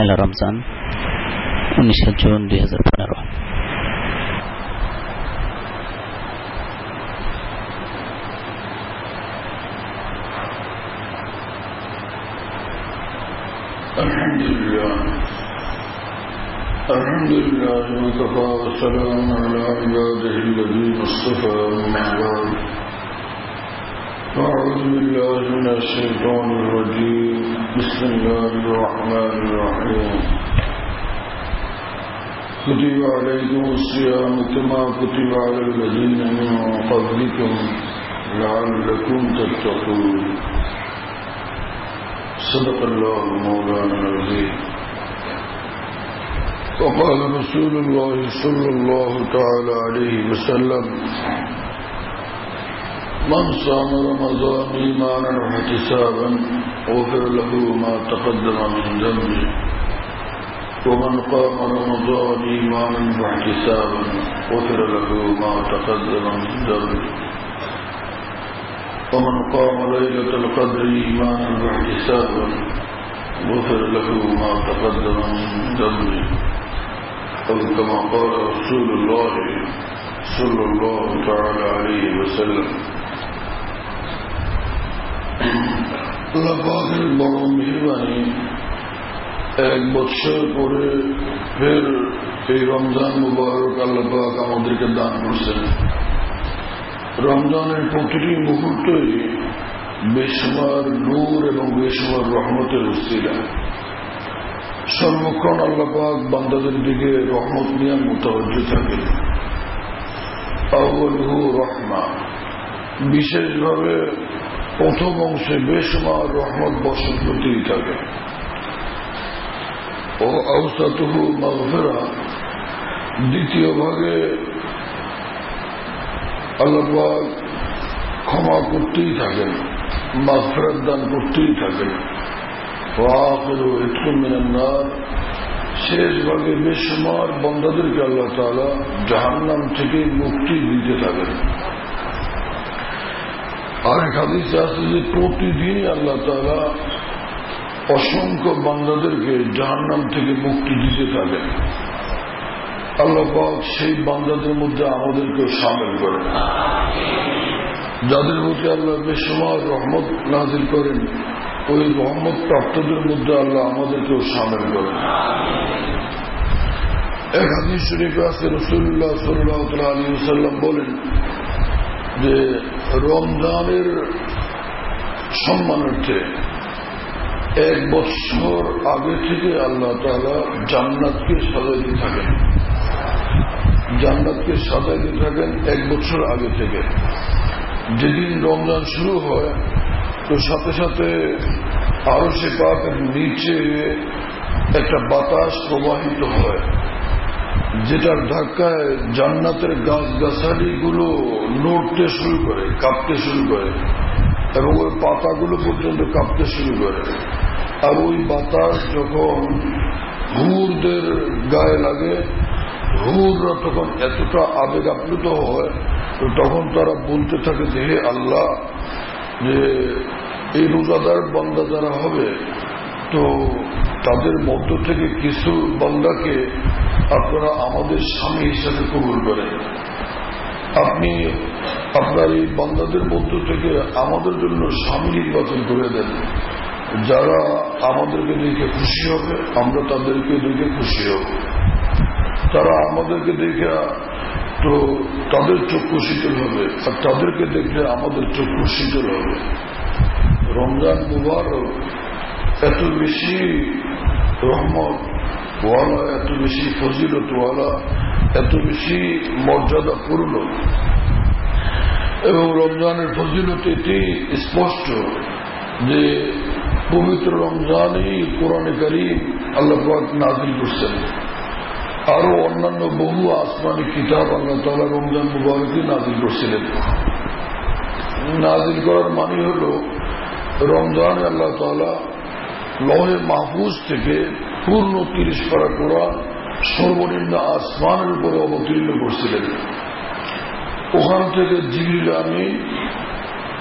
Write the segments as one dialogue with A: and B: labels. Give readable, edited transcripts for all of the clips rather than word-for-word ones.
A: পহেলা Ramzan 19 June 2015।
B: الحمد لله وكفى وسلام على عباده الذين اصطفى أما بعد فأعوذ بالله من الشيطان الرجيم بسم الله الرحمن الرحيم كتب عليكم الصيام كما كتب على الذين من قبلكم لعلكم تتقون صدق الله مولانا العظيم. وقال رسول الله صلى الله تعالى عليه وسلم من صام رمضان إيمانا واحتسابا غفر له ما تقدم من ذنبه ومن قام رمضان إيمانا واحتسابا غفر له ما تقدم من ذنبه ومن قام ليلة القدر إيمانا واحتسابا غفر له ما تقدم من ذنبه أو كما قال رسول الله صلى الله تعالى عليه وسلم. আল্লাহ পাকের বড় মেহেরবানি, এক বছর পরে ফের এই রমজান মুবারক আল্লাহ পাক আমাদেরকে দান করছেন। রমজানের প্রতিটি মুহূর্তই বেশুমার নূর এবং বেশুমার রহমতের উসিলা। সর্বক্ষণ আল্লাহ পাক বান্দাদের দিকে রহমত নিয়ে মুতাওয়াজ্জিহ থাকেন। আউয়ালুহু রাহমা, বিশেষভাবে প্রথম অংশে বেশুমার রহমত বর্ষণ করতেই থাকে। ও আওসাতুহু মাগফিরা, দ্বিতীয় ভাগে আল্লাহ পাক ক্ষমা করতেই থাকেন, মাগফিরাত দান করতেই থাকেন। ওয়াখিরু ইতকুম মিনান নার, শেষ ভাগে বেশুমার বান্দাদেরকে আল্লাহ তাআলা জাহান্নাম থেকে মুক্তি দিতে থাকেন। আরেক হাদিসে আছে যে প্রতিদিনই আল্লাহ তাআলা অসংখ্য বান্দাদেরকে জাহান্নাম থেকে মুক্তি দিতে থাকেন। আল্লাহ পাক সেই বান্দাদের মধ্যে আমাদেরকেও শামিল করেন। যাদের মধ্যে আল্লাহ বেশুমার রহমত নাযিল করেন, ওই রহমত প্রাপ্তদের মধ্যে আল্লাহ আমাদেরকেও শামিল করেন। এক হাদিস শরীফে আছে রাসূলুল্লাহ সাল্লাল্লাহু আলাইহি ওয়াসাল্লাম বলেন যে রমজানের সম্মানার্থে এক বছর আগে থেকে আল্লাহ তাআলা জান্নাতকে সাজাইতে থাকেন। জান্নাতকে সাজাইতে থাকেন এক বছর আগে থেকে। যেদিন রমজান শুরু হয় তো সাথে সাথে আরশে পাকের নিচে একটা বাতাস প্রবাহিত হয়, যেটার ধাক্কায় জান্নাতের গাছগাছালি গুলো নড়তে শুরু করে, কাঁপতে শুরু করে এবং ওই পাতাগুলো পর্যন্ত কাঁপতে শুরু করে। আর ওই বাতাস যখন হুরদের গায়ে লাগে, হুররা তখন এতটা আবেগ আপ্লুত হয়, তো তখন তারা বলতে থাকে যে হে আল্লাহ, যে এই রোজাদার বান্দা যারা হবে তো তাদের মধ্য থেকে কিছু বান্দাকে আপনারা আমাদের স্বামী হিসাবে কবুল করেন। আপনি আপনার এই বান্দাদের মধ্য থেকে আমাদের জন্য স্বামী নির্বাচন করে দেন। যারা আমাদেরকে দেখে খুশি হবে, আমরা তাদেরকে দেখে খুশি হব। তারা আমাদেরকে দেখে তো তাদের চক্ষু শীতল হবে, আর তাদেরকে দেখলে আমাদের চক্ষু শীতল হবে। রমজান মুবারক এত বেশি রহমত ওয়ালা, এত বেশি ফজিলত ওয়ালা, এত বেশি মর্যাদাপূর্ণ, এবং রমজানের ফজিলত এটি স্পষ্ট যে পবিত্র রমজানেই কোরআনে কারীম আল্লাহ পাক নাযিল করছেন। আরো অন্যান্য বহু আসমানি কিতাব আল্লাহ তাআলা রমজান মুবারকে নাযিল করছিলেন। নাযিল করার মানে হল রমজানে আল্লাহ তাআলা লৌহে মাহফুজ থেকে পূর্ণ 30 পারা কোরআন সর্বনিম্ন আসমানের উপরে অবতীর্ণ করছিলেন। ওখান থেকে জিবরিল আমিন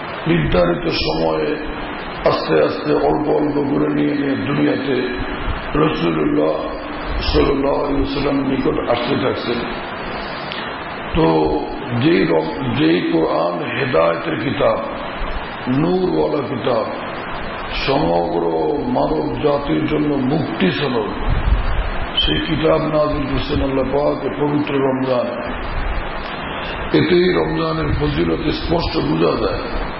B: নির্ধারিত সময়ে আস্তে আস্তে অল্প অল্প করে নিয়ে নিয়ে দুনিয়াতে রাসূলুল্লাহ সাল্লাল্লাহু আলাইহি ওয়াসাল্লামের নিকট আসতে থাকছেন। তো যেই কোরআন হেদায়েতের কিতাব, নূরওয়ালা কিতাব, সমগ্র মানব জাতির জন্য মুক্তি সনদ, সেই কিতাব নাযিল করেছেন আল্লাহ পাক পবিত্র রমজান। এতেই রমজানের ফজিলত স্পষ্ট বোঝা যায়।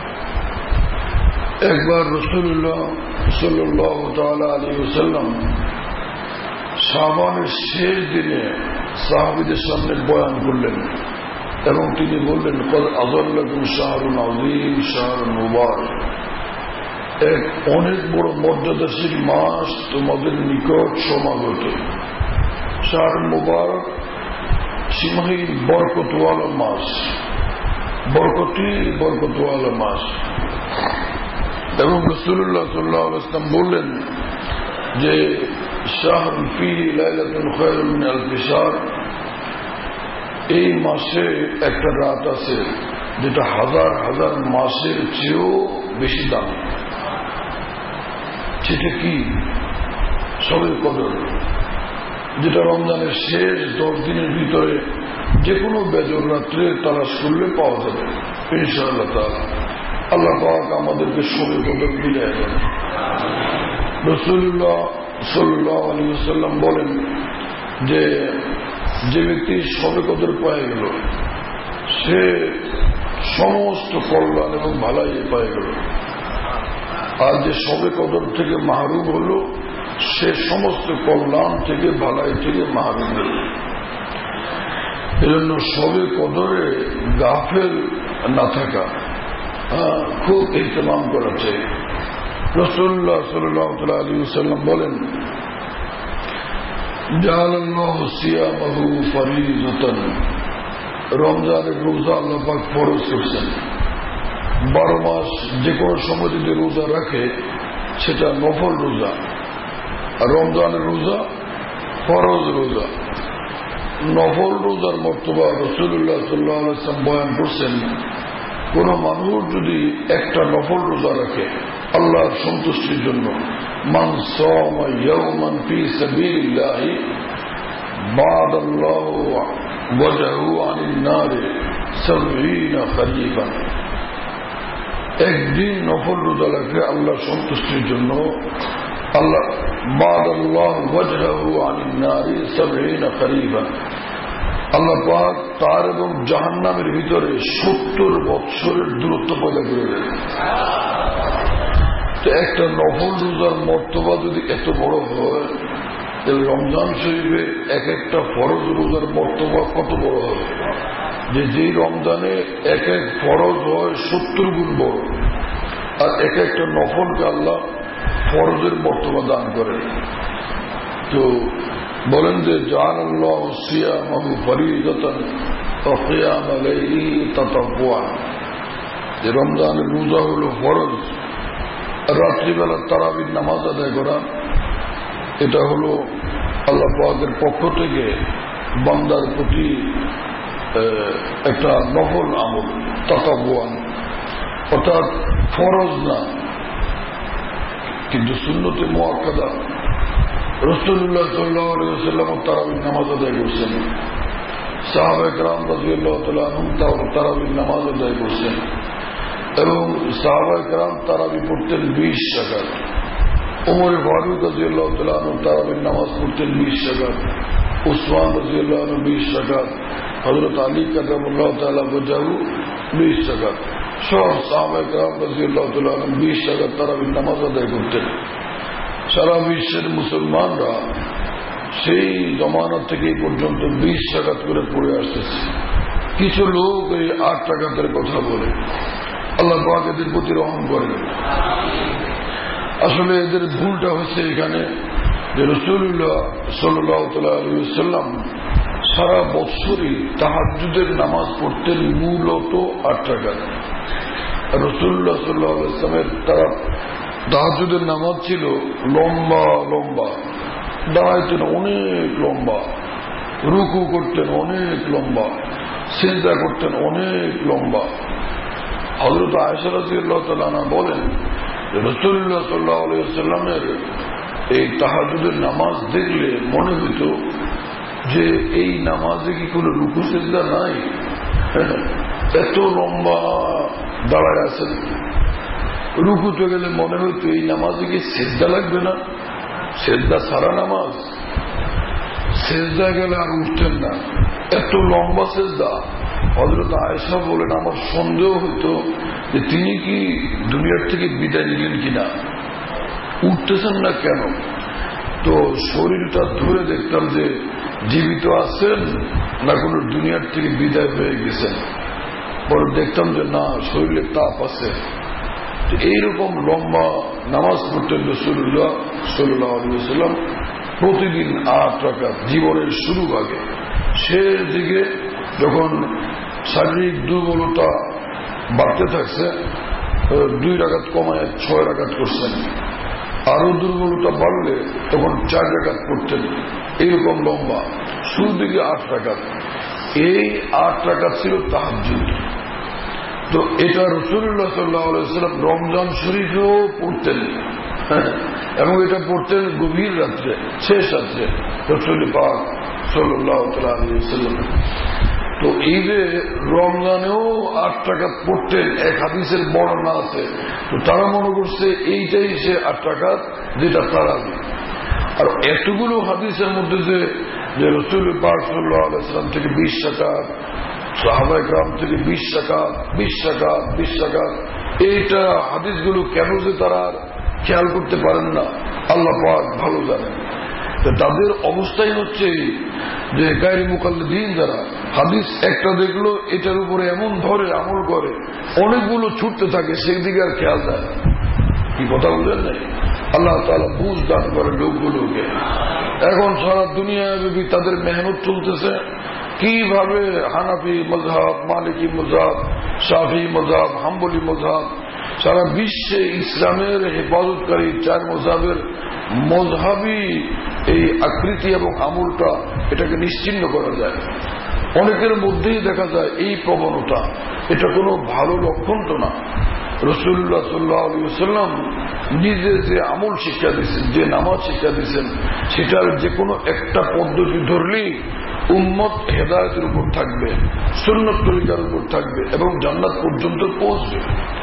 B: একবার রাসূলুল্লাহ সাল্লাল্লাহু তাআলা আলাইহি ওয়াসাল্লাম শাবানের শেষ দিনে সাহাবীদের সামনে বয়ান করলেন এবং তিনি বললেন, ক্বাদ আযাল্লাকুম শাহরুন আযীম শাহরুন মুবারক, এক অনেক বড় মর্যাদাশীল মাস তোমাদের নিকট সমাগত। শাহরুন মুবারক সীমাহীন বরকতওয়ালা মাস, বরকতওয়ালা মাস। এবং রাসূলুল্লাহ সাল্লাল্লাহু আলাইহি ওয়াসাল্লাম বললেন যে শাহরুন ফীহি লাইলাতুন খায়রুম মিন আলফি শাহর, এই মাসে একটা রাত আছে যেটা হাজার হাজার মাসের চেয়েও বেশি দামি। সেটা কি? শবে কদর, যেটা রমজানের শেষ 10 দিনের ভিতরে যে কোনো বেজর রাত্রে তালাশ করলে পাওয়া যাবে ইনশাআল্লাহ তাআলা। আল্লাহ পাক আমাদেরকে শবে কদর মিলিয়ে দেন। রাসূলুল্লাহ সাল্লাল্লাহু আলাইহি ওয়াসাল্লাম বলেন যে ব্যক্তি শবে কদর পেয়ে গেল সে সমস্ত কল্যাণ এবং ভালাই পেয়ে গেল, আর যে শবে কদর থেকে মাহরুম হলো সে সমস্ত কল্যাণ থেকে ভালাই থেকে মাহরুম হল। এজন্য শবে কদরে গাফেল না থাকা, খুব ইহতিমাম করা চাই। রাসূলুল্লাহ সাল্লাল্লাহু আলাইহি ওয়াসাল্লাম বলেন, জাআলাল্লাহু সিয়ামাহু ফরিজাতান, রমজানের রোজা আল্লাহ পাক ফরজ করেছেন। 12 মাস যে কোনো সময় যদি রোজা রাখে সেটা নফল রোজা, আর রমজানের রোজা ফরজ রোজা। নফল রোজার মর্তবা রাসূলুল্লাহ সাল্লাল্লাহু আলাইহি ওয়াসাল্লাম বয়ান করছেন, কোন মানুষ যদি একটা নফল রোজা রাখে আল্লাহর সন্তুষ্টির জন্য, মান সামা ইয়াওমান ফি সাবিলিল্লাহি বাদাল্লাহু ওয়াজহু আনিন নার 70 খরিফান, একদিন নফল রোজা রাখে আল্লাহর সন্তুষ্টির জন্য আল্লাহ বাদাল্লাহু ওয়াজহু আনিন নার 70 খরিফান, আল্লাহ পাক তার এবং জাহান্নামের ভিতরে 70 বৎসরের দূরত্ব পয়দা করে দেন। তো একটা নফল রোজার মর্তবা যদি এত বড় হয়, তাহলে রমজান শরীফে এক একটা ফরজ রোজার মর্তবা কত বড় হবে, যে রমজানে এক এক ফরজ হয় 70 গুণ বড়, আর এক একটা নফলকে আল্লাহ ফরজের মর্তবা দান করেন। তো বলেন যে জাআলাল্লাহু সিয়ামাহু ফরিজাতান ওয়া কিয়াম লাইলি তাতাওয়ান, যে রমজানের রোজা হলো ফরজ, রাত্রিবেলা তারাবির নামাজ আদায় করা এটা হলো আল্লাহ পাকের পক্ষ থেকে বান্দার প্রতি একটা নফল আমল, তাতাওয়ান, অর্থাৎ ফরজ না কিন্তু সুন্নতে মুআক্কাদা। রাসূলুল্লাহ সাল্লাল্লাহু আলাইহি ওয়াসাল্লাম তারাবির নামাজ আদায় করছেন, সাহাবায়ে কেরাম রাদিয়াল্লাহু তাআলা আনহুম তারাবির নামাজ আদায় করছেন, এবং সাহাবায়ে কেরাম তারাবি পড়তেন 20 রাকাত। ওমর ফারুক রাদিয়াল্লাহু তাআলা আনহু তারাবির নামাজ পড়তেন 20 রাকাত, উসমান রাদিয়াল্লাহু আনহু 20 রাকাত, হযরত আলী কারামাল্লাহু তাআলা ওয়াজহু 20 রাকাত। সব সাহাবায়ে কেরাম রাদিয়াল্লাহু তাআলা আনহুম 20 রাকাত তারাবির নামাজ আদায় করতেন। সারা বিশ্বের মুসলমানরা সেই জমানা থেকে পর্যন্ত 20 রাকাত করে পড়ে আসতেছে। কিছু লোক এই 8 রাকাতের কথা বলে, আল্লাহ পাক এদের প্রতি রহম করেন। আসলে এদের ভুলটা হচ্ছে এখানে যে রাসূলুল্লাহ সাল্লাল্লাহু আলাইহি ওয়াসাল্লাম সারা বছরই তাহাজ্জুদের নামাজ পড়তেন মূলত 8 রাকাত। রাসূলুল্লাহ সাল্লাল্লাহু আলাইহি ওয়াসাল্লামের তাহাজ্জুদের নামাজ ছিল লম্বা লম্বা, দাঁড়াইতেন অনেক লম্বা, রুকু করতেন অনেক লম্বা, সিজদা করতেন অনেক লম্বা। হযরত আয়েশা রাদিয়াল্লাহু তাআলা আনহা বলেন রাসূলুল্লাহ সাল্লাল্লাহু আলাইহি ওয়াসাল্লামের এই তাহাজ্জুদের নামাজ দেখলে মনে হইত যে এই নামাজে কি কোনো রুকু সিজদা নাই? এত লম্বা দাঁড়ায় আছেন। রুকুতে গেলে মনে হইতো এই নামাজে কি সিজদা লাগবে না? সিজদা ছাড়া নামাজ। সিজদা গেলে আর উঠতেন না, এত লম্বা সিজদা। হযরত আয়েশা বলেন, আমার সন্দেহ হইতো যে তিনি কি দুনিয়ার থেকে বিদায় নিলেন কিনা, উঠতেছেন না কেন। তো শরীরটা ধরে দেখতাম যে জীবিত আছেন না কোনো দুনিয়ার থেকে বিদায় হয়ে গেছেন। পরে দেখতাম যে না, শরীরে তাপ আছে। এইরকম লম্বা নামাজ পড়তেন রাসূলুল্লাহ সাল্লাল্লাহু আলাইহি ওয়াসাল্লাম প্রতিদিন 8 রাকাত। জীবনের শুরু ভাগে, শেষ দিকে যখন শারীরিক দুর্বলতা বাড়তে থাকছে 2 রাকাত কমায় 6 রাকাত করছেন। আরো দুর্বলতা বাড়লে তখন 4 রাকাত পড়তেন। এইরকম লম্বা, শুরু দিকে 8 রাকাত। এই 8 রাকাত ছিল তাহাজ্জুদ। তো এটা রাসূলুল্লাহ সাল্লাল্লাহু আলাইহি ওয়াসাল্লাম রমজান শরীফেও পড়তেন, এবং এটা পড়তেন গভীর রাত্রে, শেষ রাত্রে রাসূল পাক সাল্লাল্লাহু আলাইহি ওয়াসাল্লাম। তো এই যে রমজানেও 8 রাকাত পড়তেন, এক হাদিসের বর্ণনা আছে। তো তারা মনে করছে এইটাই সে 8 রাকাত যেটা তারাবি। আর এতগুলো হাদিসের মধ্যে যে রাসূল পাক সাল্লাল্লাহু আলাইহি ওয়াসাল্লাম থেকে 20 রাকাত, সাহাবায়ে কেরাম থেকে 20 রাকাত, 20 রাকাত, 20 রাকাত, এইটা হাদিসগুলো কেন যে তারা খেয়াল করতে পারেন না, আল্লাহ পাক ভালো জানেন। তাদের অবস্থাই হচ্ছে যে গায়রে মুকাল্লিদিন যারা হাদিস একটা দেখলো এটার উপরে এমন ধরে আমল করে, অনেকগুলো ছুটতে থাকে, সেই দিকে আর খেয়াল দেয়। কি কথা বললেন নাই? আল্লাহ তাআলা বুঝ দান করে লোকগুলোকে। এখন সারা দুনিয়াব্যাপী তাদের মেহনত চলতেছে, কিভাবে হানাফি মযহাব, মালিকি মযহাব, শাফি মযহাব, হাম্বলি মযহাব, সারা বিশ্বে ইসলামের হেফাজতকারী 4 মযহাবের মযহাবী এই আকৃতি এবং আমলটা, এটাকে নিশ্চিহ্ন করা যায়। অনেকের মধ্যেই দেখা যায় এই প্রবণতা। এটা কোনো ভালো লক্ষণ তো না। রাসূলুল্লাহ সাল্লাল্লাহু আলাইহি ওয়াসাল্লাম নিজে যে আমল শিক্ষা দিয়েছেন, যে নামাজ শিক্ষা দিয়েছেন, সেটার যে কোনো একটা পদ্ধতি ধরলেই উম্মত হেদায়েতের উপর থাকবে, সুন্নাত তরিকার উপর থাকবে এবং জান্নাত পর্যন্ত পৌঁছবে।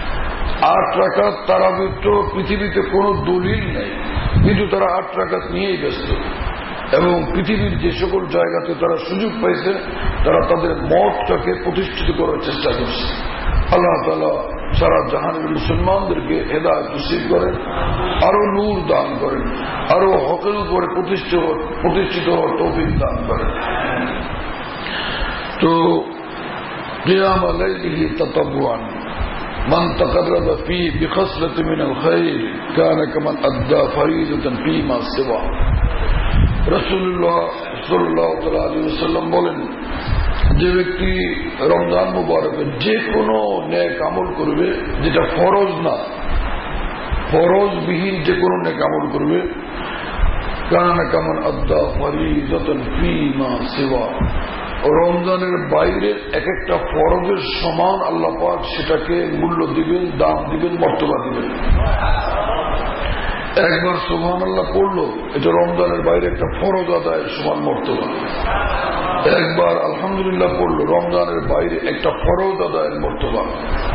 B: 8 রাকাত তারাবির তো পৃথিবীতে কোনো দলিল নেই, কিন্তু তারা 8 রাকাত নিয়েই ব্যস্ত। এবং পৃথিবীর যে সকল জায়গাতে তারা সুযোগ পাইছে, তারা তাদের মতটাকে প্রতিষ্ঠিত করার চেষ্টা করছে। আল্লাহ তাআলা সারা জাহানের মুসলমানদেরকে হেদায়েত নসিব করেন, আরো নূর দান করেন, আরো হকের উপরে প্রতিষ্ঠিত হওয়ার তৌফিক দান করেন। তো কিয়াম লাইলিহি তাতাব্বুআন মান তাকাররাবা ফি বিখাসলাতিন মিনাল খায়র কানা কামান আদ্দা ফরিদাতান ফীমা সিওয়া। রাসূলুল্লাহ সাল্লাল্লাহু আলাইহি ওয়াসাল্লাম বলেন, যে ব্যক্তি রমজান মুবারকে যে কোনো নেক আমল করবে, যেটা ফরজ না, ফরজবিহীন যে কোনো নেক আমল করবে, কানা কামান আদ্দা ফরিদাতান ফীমা সিওয়া, রমজানের বাইরে এক একটা ফরজের সমান আল্লাহ পাক সেটাকে মূল্য দিবেন, দাম দিবেন, মর্তবা দিবেন। একবার সুবহানাল্লাহ পড়লো, এটা রমজানের বাইরে একটা ফরজ আদায়ের সমান মর্তবা। একবার আলহামদুলিল্লাহ পড়লো, রমজানের বাইরে একটা ফরজ আদায়ের মর্তবা।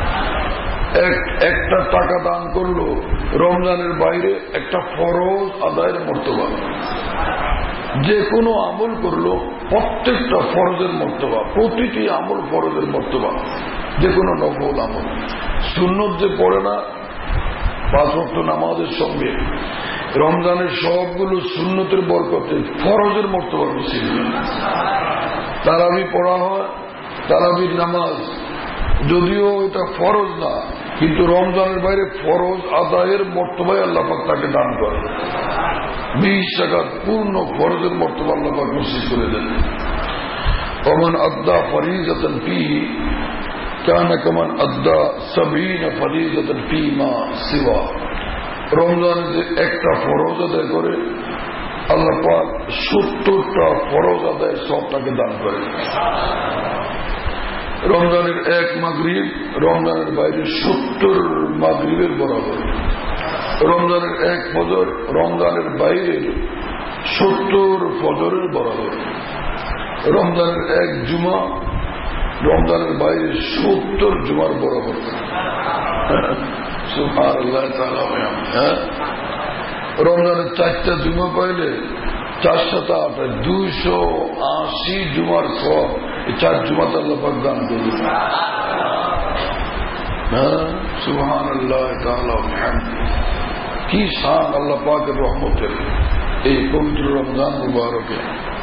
B: একটা টাকা দান করলো, রমজানের বাইরে একটা ফরজ আদায়ের মর্তবা। যে কোনো আমল করলো, প্রত্যেকটা ফরজের মর্তবা, প্রতিটি আমল ফরজের মর্তবা। যে কোনো নফল আমল, সুন্নত যে পড়ে না 5 ওয়াক্ত নামাজের সঙ্গে, রমজানের সবগুলো সুন্নতের বরকতে ফরজের মর্তবা নসিব। তারাবি পড়া হয়, তারাবির নামাজ যদিও এটা ফরজ না, কিন্তু রমজানের বাইরে ফরজ আদায়ের মর্তবায় আল্লাহ পাক তাকে দান করে। 20 রাকাত পূর্ণ ফরজের মর্তবা আল্লাহ পাক নসিব করে দেন। ওমান আদ্দা ফরিজাতান ফীহি কানা কামান আদ্দা 70 ফরিজাতান ফীমা সিওয়া। রমজানে যে একটা ফরজ আদায় করে, আল্লাহ পাক 70টা ফরজ আদায়ের সব তাকে দান করে। রমজানের 1 মাগরিব রমজানের বাইরে 70 মাগরিবের বরাবর। রমজানের এক ফজর রমজানের বাইরের 70 ফজরের বরাবর। রমজানের এক জুমা রমজানের বাইরে 70 জুমার বরাবর। সুবহানাল্লাহ তাআলা। রমজানের 4টা জুমা পাইলে 4 7 8 280 জুমার সওয়াব 4 জুমাতে আল্লাহ পাক দান করবে। সুবহানাল্লাহ তাআলা। কি শান আল্লাহ পাকের রহমতের এই পবিত্র রমজান মুবারকে।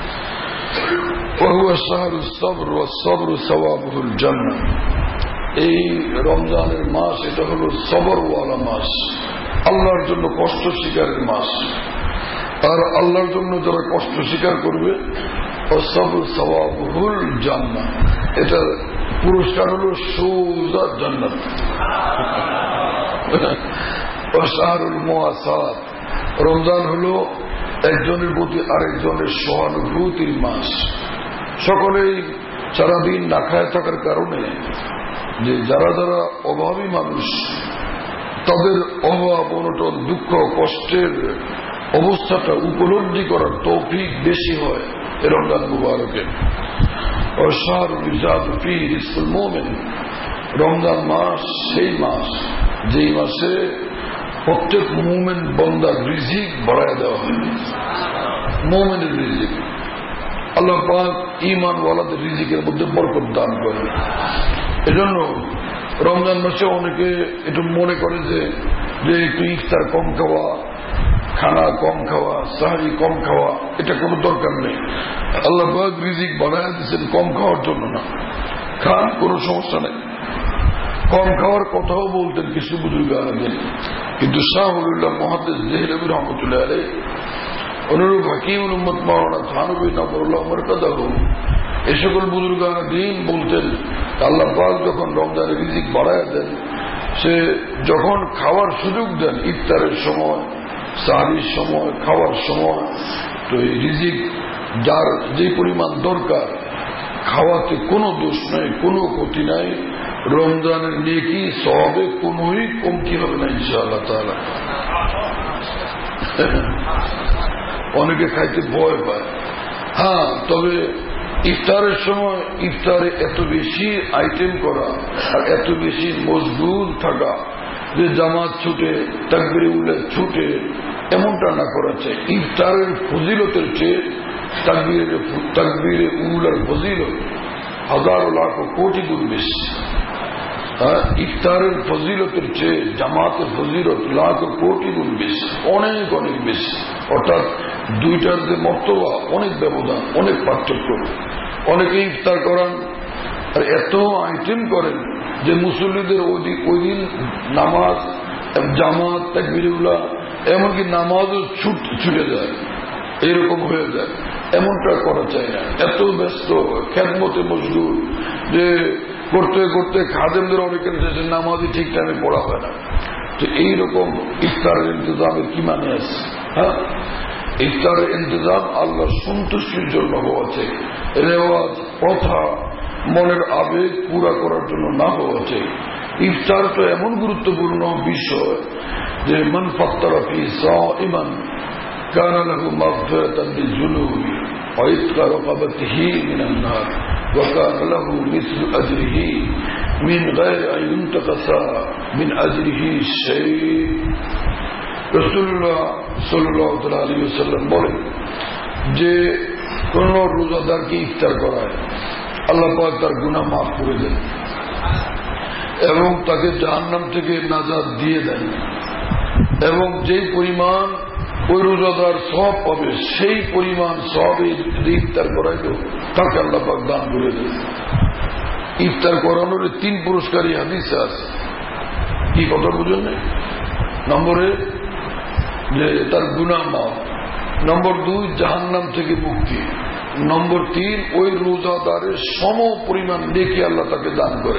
B: وهو شهر الصبر والصبر ثوابه الجنة। এই রমজানের মাস এটা হলো সবরওয়ালা মাস, আল্লাহর জন্য কষ্ট স্বীকারের মাস। আর আল্লাহর জন্য যারা কষ্ট স্বীকার করবে সবর সওয়াবুল জান্নাহ, এটার পুরস্কার হলো সোজা জান্নাত। শাহরুল মুওয়াসাত, রমজান হলো একজনের প্রতি আরেকজনের সহানুভূতির মাস। সকলেই সারাদিন না খায় থাকার কারণে যে যারা যারা অভাবী মানুষ তাদের অভাব অনটন দুঃখ কষ্টের অবস্থাটা উপলব্ধি করার তৌফিক বেশি হয় এই রমজান মুবারকে। রমজান মাস সেই মাস যেই মাসে প্রত্যেক মুমিন বান্দার রিজিক বাড়ায় দেওয়া হয়। মুমিনের রিজিক আল্লাহ পাক ঈমানওয়ালাদের রিজিকের মধ্যে বরকত দান করেন। এজন্য রমজান মাসে অনেকে একটু মনে করে যে একটু ইফতার কম খাওয়া, খানা কম খাওয়া, সাহরি কম খাওয়া, এটা কোনো দরকার নেই। আল্লাহ পাক রিজিক বাড়ায় দিচ্ছেন কম খাওয়ার জন্য না, খান কোনো সমস্যা নেই। কম খাওয়ার কথাও বলতেন কিছু বুজুর্গ আলেন, কিন্তু শাহ ওলিউল্লাহ মুহাদ্দিস দেহলভী রহমতুল্লাহ আলাইহি, অনুরূপ হাকিমুল উম্মত মাওলানা থানভী নবরুল্লাহ মারকাদাহু, এই সকল বুজুর্গান দিন বলতেন আল্লাহ পাক যখন রমজানের রিজিক বাড়ায় দেন, সে যখন খাওয়ার সুযোগ দেন ইফতারের সময়, সাহরির সময়, খাওয়ার সময়, তো এই রিজিক যার যে পরিমাণ দরকার খাওয়াতে কোনো দোষ নাই, কোনো ক্ষতি নাই। রমজানের নেকি সওয়াবে কোনোই কমতি হবে না ইনশাআল্লাহ তাআলা। অনেকে খাইতে ভয় পায়। হ্যাঁ, তবে ইফতারের সময় ইফতারে এত বেশি আইটেম করা আর এত বেশি মজবুত থাকা যে জামাত ছুটে তাকবীরে উল্লাহ ছুটে, এমনটা না করা চাই। ইফতারের ফজিলতের চেয়ে তাকবীরে উল্লাহর ফজিলত হাজারো লাখ কোটি গুণ বেশি। ইফতারের ফজিলতের চেয়ে জামাতের ফজিলত লাখ কোটি গুণ বেশি, অনেক অনেক বেশি। অর্থাৎ দুইটার যে মর্তবা অনেক ব্যবধান, অনেক পার্থক্য। অনেকে ইফতার করান আর এত আইটেম করেন যে মুসল্লিদের ওই দিন নামাজ, জামাত, তাকবীরে উল্লাহ, এমনকি নামাজও ছুটে যায়, এরকম হয়ে যায়। এমনটা করা চাই না। এত ব্যস্ত খেদমতে মশগুল যে করতে করতে খাদেমদের অনেকের দেশে নামাজই ঠিক টাইমে পড়া হয় না। তো এইরকম ইফতারের ইন্তজামের কি মানে আছে? হ্যাঁ, ইফতারের ইন্তজাম আল্লাহর সন্তুষ্টির জন্য হওয়া চাই। রেওয়াজ, প্রথা, মনের আবেগ পুরা করার জন্য না হওয়া চাই। ইফতার তো এমন গুরুত্বপূর্ণ বিষয় যে মান ফাত্তারা ফি সাইমান কানা লাহু মাগফিরাতান লিযুনুবি ওয়া ইতকা রাকাবাতিহি মিনান নার ওয়া কানা লাহু মিসলু আজরিহি মিন গায়রি আন ইউনতাকাসা মিন আজরিহি শাই। রাসূলুল্লাহ সাল্লাল্লাহু আলাইহি ওয়াসাল্লাম বলেন যে কোন রোজাদারকে ইফতার করায় আল্লাহ পাক তার গুনাহ মাফ করে দেন এবং তাকে জাহান্নাম থেকে নাজাত দিয়ে দেন, এবং যেই পরিমাণ ওই রোজাদার সওয়াব পাবে সেই পরিমাণ সওয়াবে ইফতার করাইল তাকে আল্লাহ পাক দান করে দেন। ইফতার করানোর 3 পুরস্কারই হাদিসে আছে। কি কথা বুঝেন না? নম্বরে যে তার গুনাহ মাফ, নম্বর 2 জাহান্নাম থেকে মুক্তি, নম্বর 3 ওই রোজাদারের সম পরিমাণ নেকি আল্লাহ তাকে দান করে।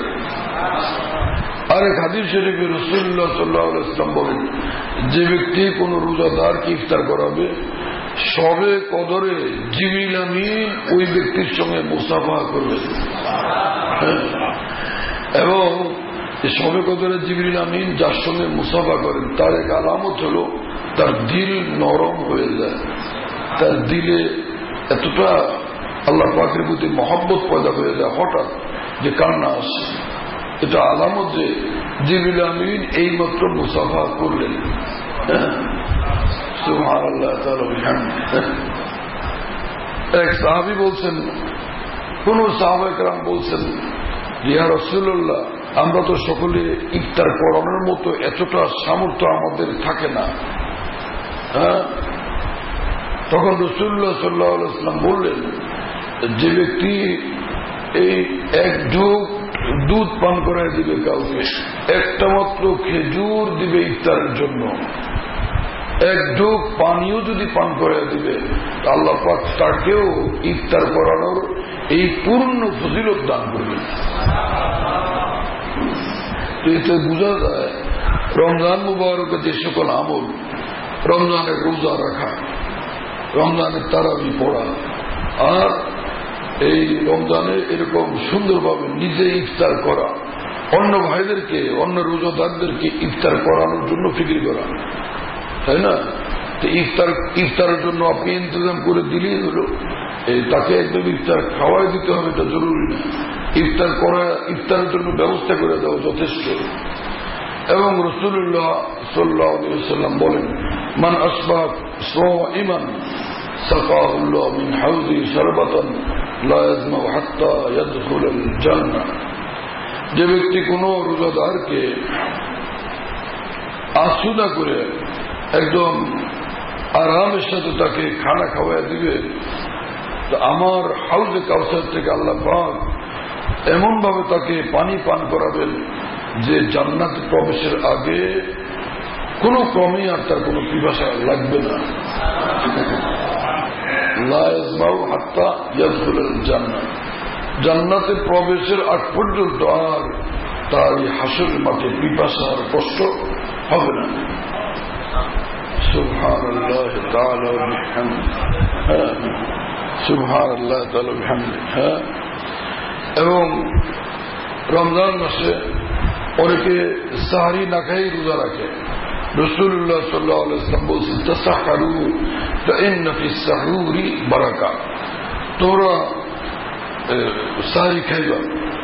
B: আরেক হাদিস শরীফে রাসূলুল্লাহ সাল্লাল্লাহু আলাইহি ওয়াসাল্লাম বলেন, যে ব্যক্তি কোন রোজাদারকে ইফতার করাবে সবে কদরে জিবরিল আমিন ওই ব্যক্তির সঙ্গে মুসাফাহা করবে এবং শবে কদরে জিবরিল আমিন যার সঙ্গে মুসাফা করেন তার এক আলামত হলো তার দিল নরম হয়ে যায়, তার দিলে এতটা আল্লাহ পাকের প্রতি মহব্বত পয়দা হয়ে যায় হঠাৎ যে কান্না আসে। এটা আলামত যে জিবরিল আমিন এইমাত্র মুসাফা করলেন। সুবহানাল্লাহ তাআলা বিহামদিহি। এক সাহাবী বলছেন, কোন সাহাবায়ে কেরাম বলছেন, ইয়া রাসূলুল্লাহ, আমরা তো সকলে ইফতার করানোর মতো এতটা সামর্থ্য আমাদের থাকে না। তখন রাসূলুল্লাহ সাল্লাল্লাহু আলাইহি ওয়াসাল্লাম বললেন, যে ব্যক্তি এই এক ঢোক দুধ পান করায় দিবে কাউকে, একটা মাত্র খেজুর দিবে ইফতারের জন্য, এক ঢোক পানিও যদি পান করে দিবে, আল্লাহ পাক তাকেও ইফতার করানোর এই পূর্ণ ফজিলত দান করবেন। এতে বোঝা যায় রমজান মুবারকে যে সকল আমল, রমজানের রোজা রাখা, রমজানের তারাবি পড়া, আর এই রমজানে এরকম সুন্দরভাবে নিজে ইফতার করা, অন্য ভাইদেরকে, অন্য রোজাদারদেরকে ইফতার করানোর জন্য ফিকির করা, তাই না? তো ইফতারের জন্য আপনি ইন্তজাম করে দিলেই হলো, তাকে একদম ইফতার খাওয়াই দিতে হবে এটা জরুরি না, ইফতারের জন্য ব্যবস্থা করে দেওয়া যথেষ্ট। এবং রাসূলুল্লাহ সাল্লাল্লাহু আলাইহি ওয়াসাল্লাম বলেন, মান আসবাহ সাইমান সাকাহুল্লাহু মিন হাউজি শারবাতান লা ইয়াজমাউ হাত্তা ইয়াদখুলাল জান্নাহ। যে ব্যক্তি কোন রোজাদারকে আসুদা করে একদম আরামের সাথে তাকে খানা খাওয়াই দিবে, তো আমার হাউজে কাউসার থেকে আল্লাহ পাক এমন ভাবে তাকে পানি পান করাবেন যে জান্নাতে প্রবেশের আগে কোন ক্রমে আর তার কোন পিপাসা লাগবে না। লা ইয়াজমাউ হাত্তা ইয়াদখুলাল জান্নাহ, জান্নাতে প্রবেশের আগ পর্যন্ত আর তার এই হাসরের মাঠে পিপাসার কষ্ট হবে না। সুবহানাল্লাহ তাআলা ওয়া বিহামদিহি, সুবহানাল্লাহ তাআলা ওয়া বিহামদিহি। এবং রমজান মাসে অনেকে সাহরি না খাই রোজা রাখে। রাসূলুল্লাহ সাল্লাল্লাহু আলাইহি ওয়াসাল্লাম বলেছেন, তাসাহহারু ফাইন্না ফিস সাহুরি বারাকা, তোমরা সাহরি খাইবা।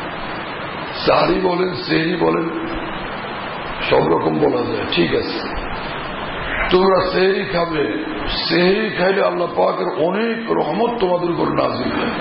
B: সাহরি বলেন, সেহরি বলেন, সব রকম বলা যায়, ঠিক আছে। তোমরা সেহরি খাবে, সেহরি খাইলে আল্লাহ পাকের অনেক রহমত তোমাদের উপর নাযিল হয়।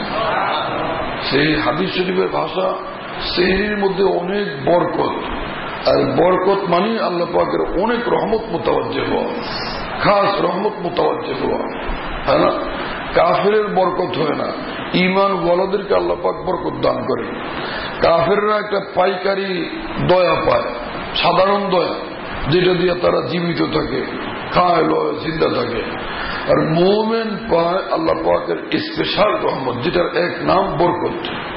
B: সেই হাদিস শরীফের ভাষা, সেহরির মধ্যে অনেক বরকত, আর বরকত মানে আল্লাহ পাকের অনেক রহমত মুতাওয়াজ্জিহ হওয়া, খাস রহমত মুতাওয়াজ্জিহ হওয়া, হ্যাঁ না? কাফেরের বরকত হয় না, ইমান ওয়ালাদেরকে আল্লাহ পাক বরকত দান করে। কাফেররা একটা পাইকারি দয়া পায়, সাধারণ দয়া, যেটা দিয়ে তারা জীবিত থাকে, খায় লয়, জিন্দা থাকে। আর মুমিন পায় আল্লাহ পাকের স্পেশাল রহমত, যেটার এক নাম বরকত,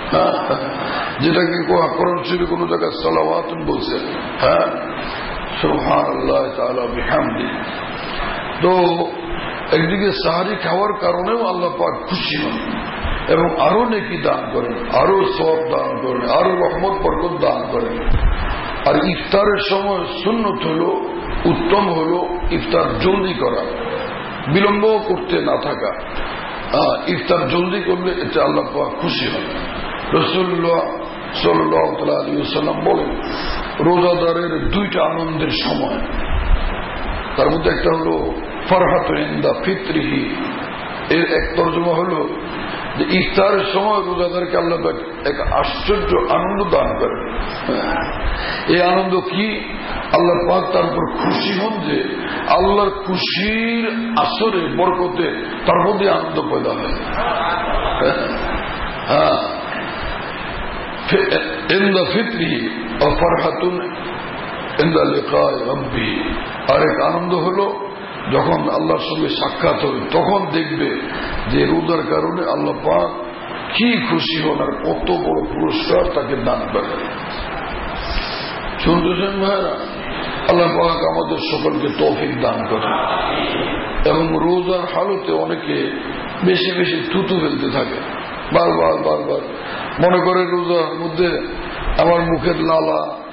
B: যেটাকে কোরআন শরীফে কোন জায়গায় সালাওয়াতুন বলছে। হ্যাঁ, সুবহানাল্লাহ তাআলা বিহামদিহি। তো একদিকে সাহারি খাওয়ার কারণেও আল্লাহ পাক খুশি হন এবং আরো নেকি দান করেন, আরো সওয়াব দান করেন, আরো রহমত বরকত দান করেন। আর ইফতারের সময় সুন্নত হলো, উত্তম হলো ইফতার জলদি করা, বিলম্ব করতে না থাকা। ইফতার জলদি করলে এতে আল্লাহ পাক খুশি হন। রাসূলুল্লাহ সাল্লাল্লাহু আলাইহি ওয়াসাল্লাম বলেন, রোজাদারের দুইটা আনন্দের সময়, তার মধ্যে একটা হলো ফারহাতুন ইনদা ফিতরিহি, এর এক তরজমা হলো যে ইফতারের সময় রোজাদারকে আল্লাহ পাক এক আশ্চর্য আনন্দ দান করেন। এই আনন্দ কি? আল্লাহ পাক তার উপর খুশি হন, যে আল্লাহর খুশির আসরে বরকতে তার মধ্যে আনন্দ পয়দা হয়। হ্যাঁ, ইনদা ফিতরিহি ওয়া ফারহাতুন ইনদা লিকাই রাব্বি। আরেক আনন্দ হলো যখন আল্লাহর সঙ্গে সাক্ষাৎ হবে, তখন দেখবে যে রোজার কারণে আল্লাহ পাক কি খুশি হন আর কত বড় পুরস্কার তাকে দান করেন। শুনতেছেন ভাইরা? আল্লাহ পাক আমাদের সকলকে তৌফিক দান করেন। এবং রোজার হালতে অনেকে বেশি বেশি থুতু ফেলতে থাকে, বারবার বারবার মনে করে রোজার মধ্যে আমার মুখের লালা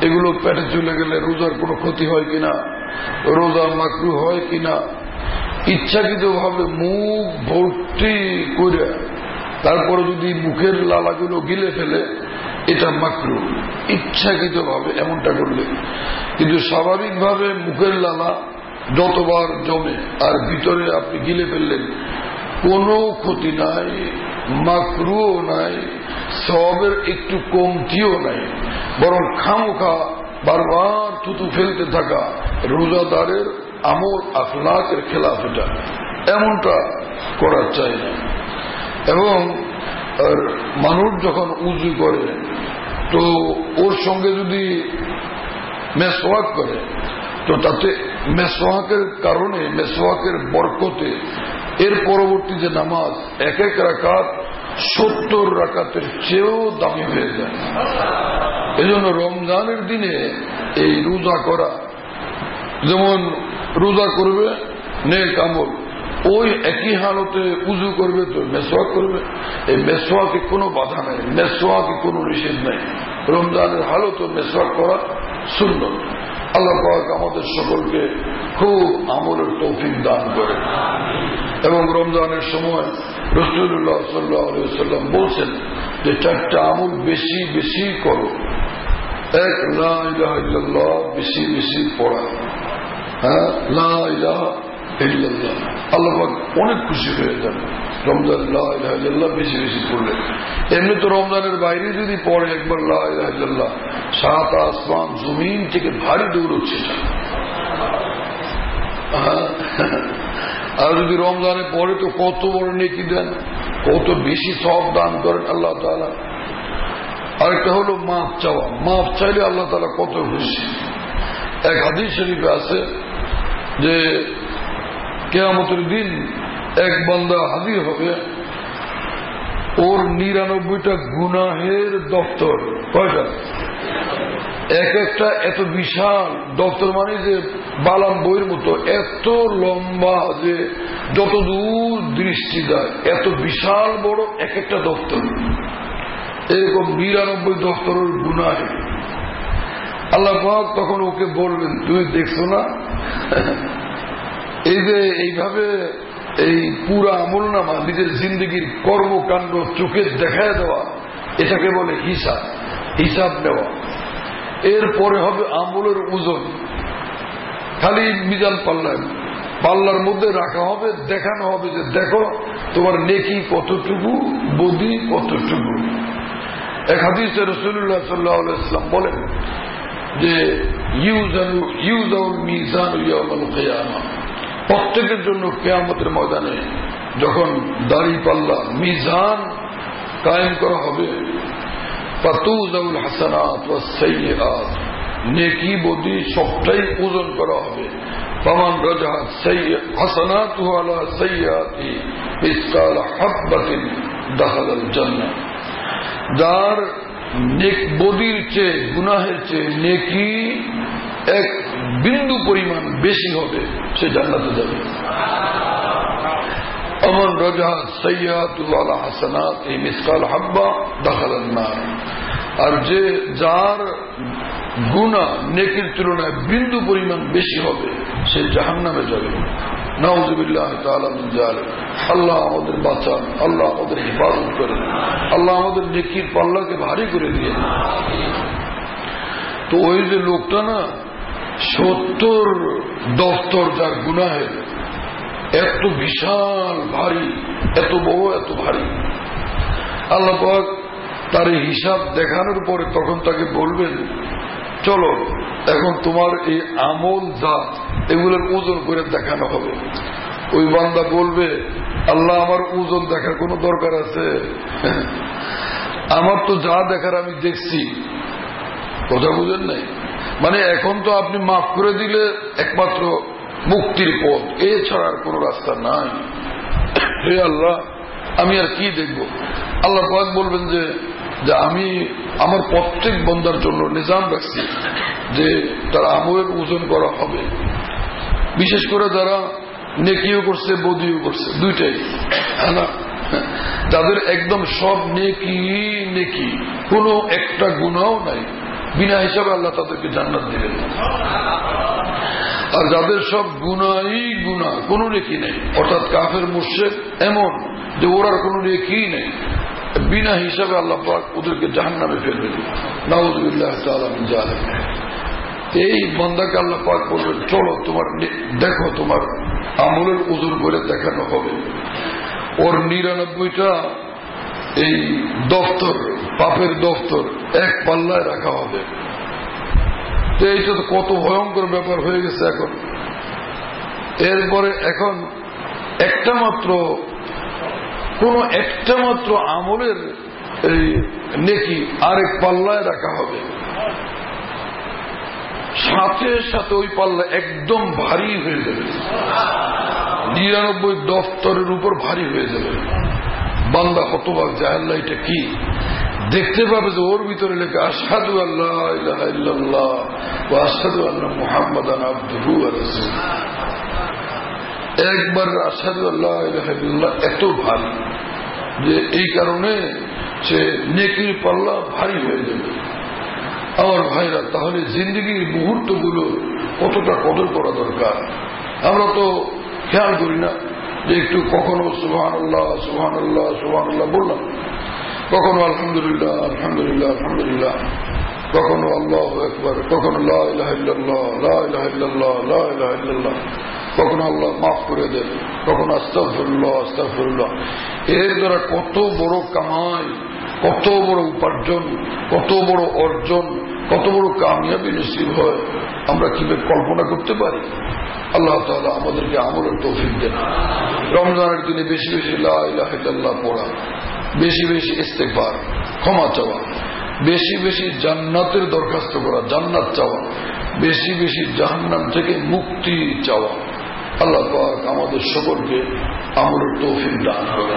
B: এগুলো পেটে চলে গেলে রোজার কোনো ক্ষতি হয় কিনা, রোজা মাকরু হয় কিনা, ইচ্ছাকৃত ভাবে মুখ ভর্তি করে তারপরে যদি মুখের লালাগুলো গিলে ফেলে এটা মাকরু, ইচ্ছাকৃত ভাবে এমনটা করলে। কিন্তু স্বাভাবিকভাবে মুখের লালা যতবার জমে আর ভিতরে আপনি গিলে ফেললেন কোনো ক্ষতি নাই, মাকরুও নাই, সওয়াবের একটু কমতিও নাই, বরং খামোখা বারবার থুতু ফেলতে থাকা রোজাদারের আমল আখলাকের খেলাফ এটা, এমনটা করা চাই না। এবং মানুষ যখন উজু করে তো ওর সঙ্গে যদি মেসওয়াক করে তো তাতে মেসওয়াকের কারণে, মেসওয়াকের বরকতে এর পরবর্তী যে নামাজ এক এক রাকাত 70 রাকাতের চেয়েও দামি হয়ে যায়। এজন্য রমজানের দিনে এই রোজা করা, যেমন রোজা করবে নেক আমল, ওই একই হালতে উজু করবে তো মেসওয়াক করবে, এই মেসওয়াকে কোনো বাধা নাই, মেসওয়াকে কোনো নিষেধ নাই। রমজানের হালতে মেসওয়াক করা সুন্নত। আল্লাহ পাক আমাদের সকলকে খুব আমলের তৌফিক দান করে। এবং রমজানের সময় রাসূলুল্লাহ সাল্লাল্লাহু আলাইহি ওয়াসাল্লাম বলছেন যে 4টা আমল বেশি বেশি করো। এক, লা ইলাহা ইল্লাল্লাহ বেশি বেশি পড়া। হ্যাঁ, লা ইলাহা ইল্লাল্লাহ, আল্লাহ পাক অনেক খুশি হয়ে যান রমজান লা ইলাহা ইল্লাল্লাহ বেশি বেশি পড়লে। এমনি তো রমজানের বাইরে যদি পড়ে একবার লা ইলাহা ইল্লাল্লাহ, 7 আসমান জমিন থেকে ভারী দৌড়চ্ছে। আর যদি রমজানে পড়ে তো কত বড় নেকি দেন, কত বেশি সওয়াব দান করেন আল্লাহ তাআলা। আরেকটা হলো মাফ চাওয়া, মাফ চাইলে আল্লাহ তাআলা কত খুশি। এক হাদিস শরীফে আছে যে কিয়ামতের দিন এক বান্দা হাজির হবে, ওর 99টা গুনাহের দপ্তর। কয়টা? এক একটা এত বিশাল দপ্তর, মানে যে বালাম বইয়ের মতো এত লম্বা যে যতদূর দৃষ্টি যায়, এত বিশাল বড় এক একটা দপ্তর। এরকম 99 দপ্তরের গুনাহে আল্লাহ পাক তখন ওকে বলবেন, তুমি দেখছো না এই যে এইভাবে এই পুরা আমল নামা নিজের জিন্দগির কর্মকাণ্ড চোখে দেখায় দেওয়া, এটাকে বলে হিসাব, হিসাব নেওয়া। এরপরে হবে আমলের ওজন, খালি মিজান পাল্লার মধ্যে রাখা হবে, দেখানো হবে যে দেখো তোমার নেকি কতটুকু, বদি কতটুকু। এক হাদিসে রাসূলুল্লাহ সাল্লাল্লাহু আলাইহি ওয়াসাল্লাম বলেন যে ইউজাউল মিজান ইয়াউমাল কিয়ামা, প্রত্যেকের জন্য কিয়ামতের ময়দানে যখন দাড়ি পাল্লা মিজান কায়েম করা হবে, ফাতুজাউল হাসানাত ওয়াস সাইয়্যাত, নেকি বদি সবটাই ওজন করা হবে। ফামান রাজাহাত হাসানাতুহু আলা সাইয়্যাতি মিসকাল হাববাতিন দাখালাল জান্নাহ, যার নেক বদির চেয়ে, গুনাহের চেয়ে নেকি এক বিন্দু পরিমাণ বেশি হবে, সে জান্নাতে যাবে। অমন রাজাহাত সাইয়্যাতুহু আলা হাসানাতি মিসকাল হাব্বা দাখালান নার, আর যে যার গুনাহ নেকির তুলনায় বিন্দু পরিমাণ বেশি হবে, সে জাহান্নামে যাবে। নাউযুবিল্লাহ তাআলা মিন যালিক। আল্লাহ আমাদের বাঁচান, আল্লাহ আমাদের হেফাজত করেন, আল্লাহ আমাদের নেকির পাল্লাকে ভারী করে দিয়ে। তো ওই যে লোকটা না 70 দফতর যার গুনাহের, এত বিশাল ভারী, এত বড় এত ভারী, আল্লাহ পাক তার হিসাব দেখানোর পরে তখন তাকে বলবেন, চলো এখন তোমার এই আমল জাত এগুলোর ওজন করে দেখানো হবে। ওই বান্দা বলবে, আল্লাহ আমার ওজন দেখার কোনো দরকার আছে? আমার তো যা দেখার আমি দেখছি। কথা বুঝেন নাই? মানে এখন তো আপনি মাফ করে দিলে একমাত্র মুক্তির পথ, এছাড়া আর কোন রাস্তা নাই। হে আল্লাহ, আমি আর কি দেখব? আল্লাহ পাক বলবেন যে আমি আমার প্রত্যেক বান্দার জন্য নিজাম রাখছি যে তার আমলের ওজন করা হবে, বিশেষ করে যারা নেকিও করছে বদিও করছে, দুইটাই না, যাদের একদম সব নেকি নেকি, কোনো একটা গুনাহও নাই, বিনা হিসাবে আল্লাহ তাদেরকে জান্নাত দিবেন। আর যাদের সব গুনাহই গুনাহ, কোনো নেকি নেই, অর্থাৎ কাফের মুশরিক এমন যে ওরার কোনো নেকি নেই, বিনা হিসাবে আল্লাহ পাক ওদেরকে জাহান্নামে ফেলবে। নাউযুবিল্লাহ তাআলা মিন যালিক। এই বান্দাকে আল্লাহ পাক বলবেন, চলো তোমার দেখো, তোমার আমলের ওজন করে দেখানো হবে। ওর 99টা এই দফতর, পাপের দফতর এক পাল্লায় রাখা হবে। তো এইটা তো কত ভয়ঙ্কর ব্যাপার হয়ে গেছে এখন। এরপরে এখন একটা মাত্র আমলের এই নেকি আরেক পাল্লায় রাখা হবে, সাথে সাথে ওই পাল্লা একদম ভারী হয়ে যাবে, 99 দফতরের উপর ভারী হয়ে যাবে। বান্দা হতবাক, যায় আল্লাহ এটা কি? দেখতে পাবে যে ওর ভিতরে লেখা আশহাদু আল্লা ইলাহা ইল্লাল্লাহ ওয়া আশহাদু আন্না মুহাম্মাদান আবদুহু ওয়া রাসূলুহু। একবার আশহাদু আল্লা ইলাহা ইল্লাল্লাহ এত ভারী যে এই কারণে সে নেকির পাল্লা ভারী হয়ে যাবে। আমার ভাইরা, তাহলে জিন্দগির মুহূর্তগুলো কতটা কদর করা দরকার। আমরা তো খেয়াল করি না যে একটু কখনো সুবহানাল্লাহ সুবহানাল্লাহ সুবহানাল্লাহ বললাম, কখনো আলহামদুলিল্লাহ আলহামদুলিল্লাহ আলহামদুলিল্লাহ, কখনো আল্লাহু আকবার, কখনো লা ইলাহা ইল্লাল্লাহ লা ইলাহা ইল্লাল্লাহ লা ইলাহা ইল্লাল্লাহ, কখনো আল্লাহ মাফ করে দেন, কখনো আস্তাগফিরুল্লাহ আস্তাগফিরুল্লাহ। এর দ্বারা কত বড় কামাই, কত বড় উপার্জন, কত বড় অর্জন, কত বড় কামিয়াবি নসিব হয় আমরা কিভাবে কল্পনা করতে পারি। আল্লাহ তাআলা আমাদেরকে আমলের তৌফিক দেন। রমজানের দিনে বেশি বেশি লা ইলাহা ইল্লাল্লাহ পড়া, বেশি বেশি ইস্তেগফার, ক্ষমা চাওয়া, বেশি বেশি জান্নাতের দরখাস্ত করা, জান্নাত চাওয়া, বেশি বেশি জাহান্নাম থেকে মুক্তি চাওয়া। আল্লাহ পাক আমাদের সকলকে আমলের তৌফিক দান করেন।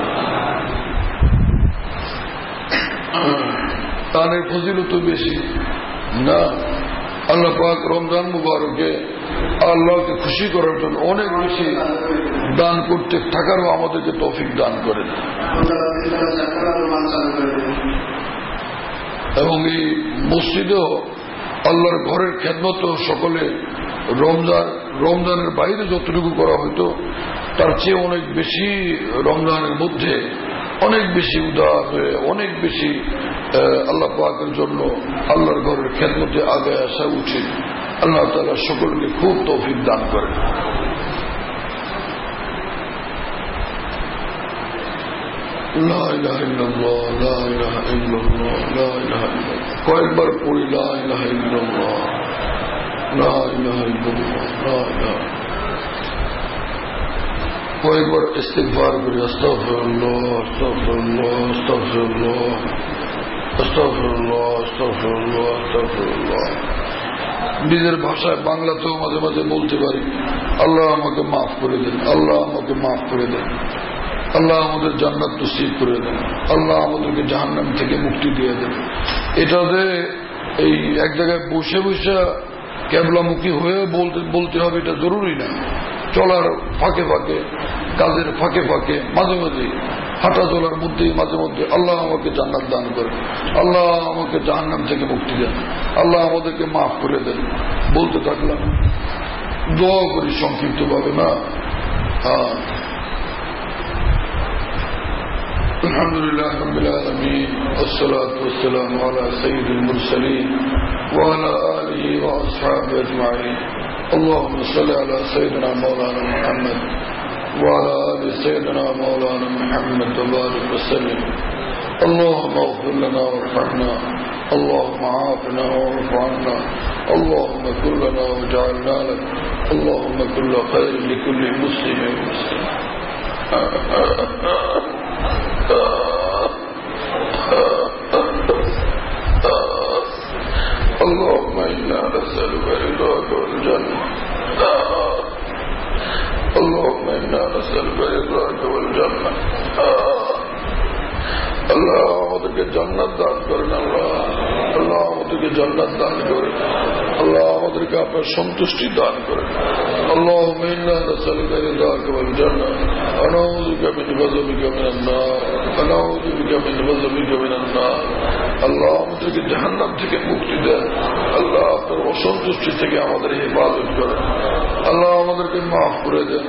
B: দানের ফজিলত বেশি না। আল্লাহ পাক রমজান মুবারকে আল্লাহকে খুশি করার জন্য অনেক বেশি দান করতে থাকারও আমাদেরকে তৌফিক দান করেন। এবং এই মসজিদেও আল্লাহর ঘরের খেদমত সকলে রমজানের বাইরে যতটুকু করা হইতো তার চেয়ে অনেক বেশি রমজানের মধ্যে অনেক বেশি উদার হয়ে অনেক বেশি আল্লাহ পাকের জন্য আল্লাহর ঘরের খেদমতে আগে আসা উচিত। আল্লাহ তাআলা সকলকে খুব তৌফিক দান করেন। লা ইলাহা ইল্লাল্লাহ লা ইলাহা ইল্লাল্লাহ লা ইলাহা ইল্লাল্লাহ কয়েকবার পড়ি, লা ইলাহা ইল্লাল্লাহ লা ইলাহা ইল্লাল্লাহ লা ইলাহা, কয়েকবার ইস্তিগফার করি, আস্তাগফিরুল্লাহ আস্তাগফিরুল্লাহ আস্তাগফিরুল্লাহ আস্তাগফিরুল্লাহ আস্তাগফিরুল্লাহ আস্তাগফিরুল্লাহ। নিজের ভাষায় বাংলাতেও মাঝে মাঝে বলতে পারি, আল্লাহ আমাকে মাফ করে দেন, আল্লাহ আমাকে মাফ করে দেন, আল্লাহ আমাদের জান্নাত নসিব করে দেন, আল্লাহ আমাদেরকে জাহান্নাম থেকে মুক্তি দিয়ে দেন। এটাতে এই এক জায়গায় বসে বসে কেবলামুখী হয়ে বলতে হবে এটা জরুরি না। চলার ফাঁকে ফাঁকে, কাজের ফাঁকে ফাঁকে, মাঝে মাঝে হাঁটা চলার মধ্যেই মাঝে মধ্যে আল্লাহ আমাকে জান্নাত দান করেন, আল্লাহ আমাকে জাহান্নাম থেকে মুক্তি দেন, আল্লাহ আমাদেরকে মাফ করে দেন বলতে থাকলাম। দোয়া করি সংক্ষিপ্ত ভাবে না। হ্যাঁ, আলহামদুলিল্লাহ রাব্বিল আলামিন ওয়াসসালাতু ওয়াসসালামু আলা সাইয়্যিদিল মুরসালিন ওয়া আলা আলিহি ওয়া আসহাবিহি আজমাইন। اللهم صل على سيدنا مولانا محمد وعلى آل سيدنا مولانا محمد وبارك وسلم. اللهم اغفر لنا وارحمنا، اللهم عافنا واعف عنا، اللهم كن لنا واجعلنا لك، اللهم كل خير لكل مسلم ومسلم. اللهم إنا نسألك رضاك والجنة، اللهم إنا نسألك رضاك والجنة। আল্লাহ আমাদেরকে জান্নাত দান করেন, আল্লাহ আমাদেরকে জান্নাত দান করেন, আল্লাহ আমাদেরকে আপনার সন্তুষ্টি দান করেন। اللهم إنا نسألك رضاك والجنة ونعوذ بك من غضبك من النار। ونعوذ بك من غضبك من النار আল্লাহ আমাদেরকে জাহান্নাম থেকে মুক্তি দেন আল্লাহ আপনার অসন্তুষ্টি থেকে আমাদের হেফাজত করেন আল্লাহ আমাদেরকে মাফ করে দেন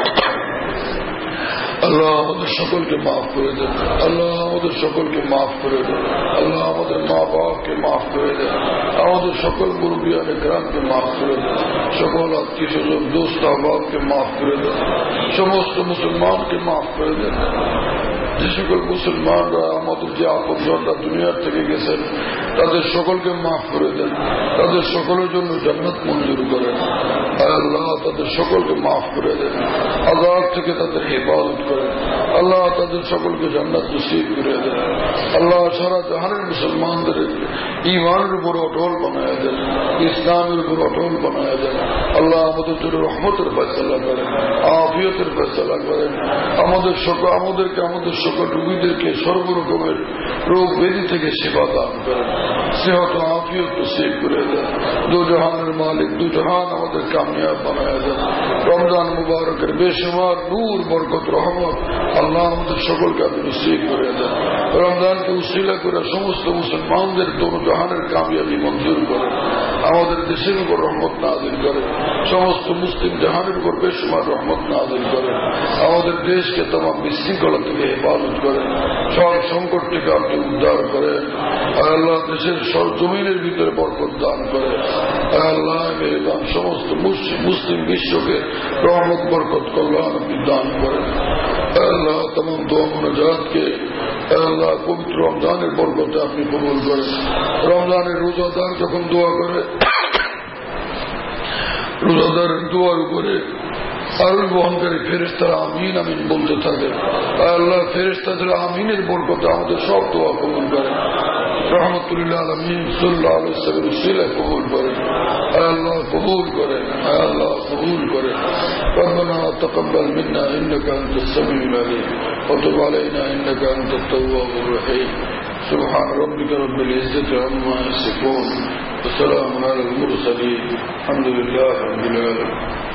B: আল্লাহ আমাদের সকলকে মাফ করে দেন আল্লাহ আমাদের সকলকে মাফ করে দেন আল্লাহ আমাদের মা বাবাকে মাফ করে দেন আমাদের সকল মুরব্বিয়ানে গ্রামকে মাফ করে দেন সকল আত্মীয় স্বজন দোস্ত আহবাবকে মাফ করে দেন সমস্ত মুসলমানকে মাফ করে দেন যে সকল মুসলমানরা আমাদের যে আপনজনরা দুনিয়ার থেকে গেছেন তাদের সকলকে মাফ করে দেন তাদের সকলের জন্য জান্নাত মঞ্জুর করেন আল্লাহ তাদের সকলকে মাফ করে দেন আযাব থেকে তাদের হেফাজত করেন আল্লাহ তাদের সকলকে জান্নাত নসিব করে দেন আল্লাহ সারা জাহানের মুসলমানদের ঈমানের উপর অটল বানায় দেন ইসলামের উপর অটল বানায় দেন আল্লাহ আমাদের জন্য রহমতের ফয়সালা করেন আফিয়তের ফয়সালা করেন আমাদেরকে আমাদের সকল রোগীদেরকে সর্বরকমের রোগ ব্যাধি থেকে সেবা দান করেন সেহত আফিয়ত নসিব করে দেন দু জাহানের মালিক দু জাহান আমাদের কামিয়াব বানায় দেন রমজান মুবারকের বেশুমার নূর বরকত রহমত আল্লাহ আমাদের সকলকে আপনি নসিব করে দেন রমজানকে উসিলা করে সমস্ত মুসলমানদের দু জাহানের কামিয়াবি মঞ্জুর করেন আমাদের দেশের উপর রহমত নাযিল করেন সমস্ত মুসলিম জাহানের উপর বেশুমার রহমত নাযিল করেন আমাদের দেশকে तमाम বিশৃঙ্খলা থেকে হেফাজত করেন সব সংকট থেকে আপনি উদ্ধার করেন আল্লাহ দেশের সরজমিনের ভিতরে বরকত দান করেন আল্লাহ মেহরবান সমস্ত মুসলিম বিশ্বকে রহমত বরকত কল্যাণ আপনি দান করেন আল্লাহ तमाम দোয়া মুনাজাতকে আল্লাহ পবিত্র রমজানের বরকতে আপনি কবুল করেন রমজানের রোজাদার যখন দোয়া করে রোজাদারের দোয়ার উপরে আরুল বহনকারী ফেরেশতারা আমিন আমিন বলতে থাকে আল্লাহ ফেরেশতাদের আমিনের বরকতে আমাদের সব দোয়া কবুল করেন রহমতুল্লাহ আলামিন সাল্লাল্লাহু আলাইহি ওয়াসাল্লামের উসিলায় কবুল করেন আল্লাহ কবুল করেন আল্লাহ কবুল করেন ربنا تقبل منا انك انت السميع العليم وتب علينا انك انت التواب الرحيم سبحان ربك رب العزة عما يصفون وسلام على المرسلين الحمد لله رب العالمين